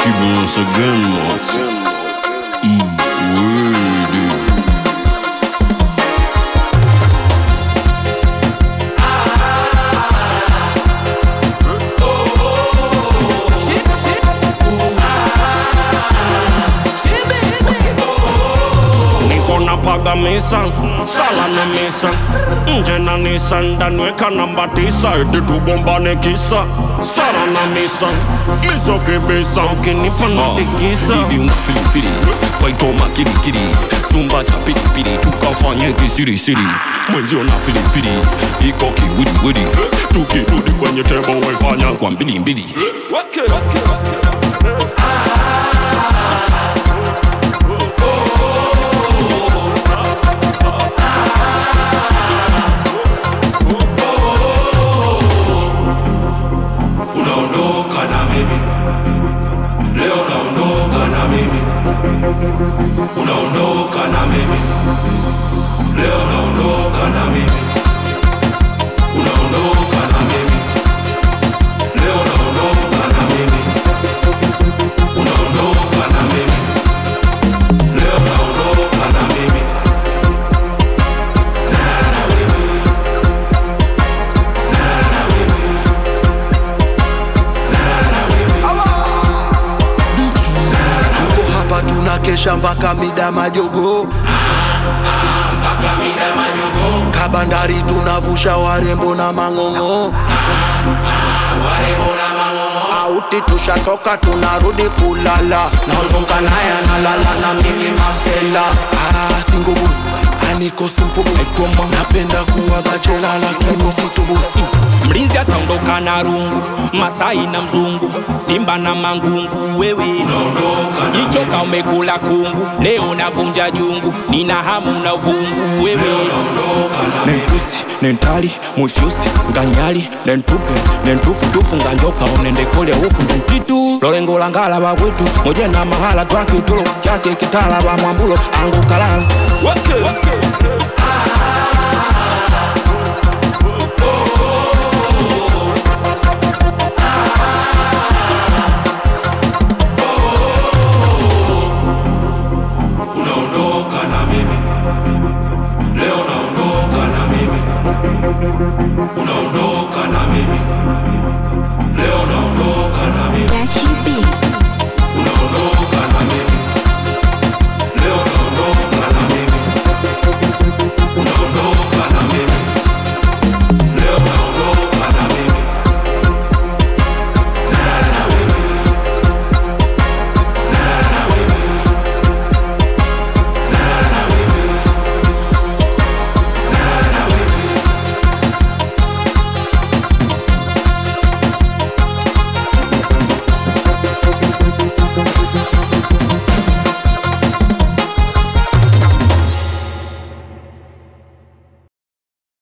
Chibi once again, man. Word. Paga misa, sala na misa nje na nisa, ndanweka namba 9 eti tugombane kisa. Sala na misa, miso kibisa, ukinipa natikisa. Bibi unafili fili, paitoma kiri kiri, tumba cha pili pili, tukafanye kisiri siri. Mwenzi unafili fili, iko kiwidi widi, tukirudi kwenye tebo wefanya kwa mbili mbili. Unaondoka na mimi leo, unaondoka na mimi, unaondoka na mimi leo, unaondoka na mimi, unaondoka na mimi leo, unaondoka na mimi. Na wewe, na wewe, na wewe. Tuko hapa tunakesha mpaka mida majogo, mpaka mida majogo. Kabandari tunavusha warembo na mangongo, warembo na mangongo. Auti tushatoka tunarudi kulala, naondoka naye analala na mimi masela. Singobu, aniko simpubu, napenda kuwa bachela lakini situbu. Mlinzi ataondoka na rungu, Masai na mzungu, Simba na mangungu. Wewe jichoka umekula kungu, leo navunja jungu, nina hamu na vungu. Wewe nentusi, nentali, mufyusi, nganyali, nentupe, nentufu tufu nganjoka onende kole ufu nentitu. Lorengo langala wawitu, moje na mahala twaki utulo, chake kitala wa mwambulo, angu kalala.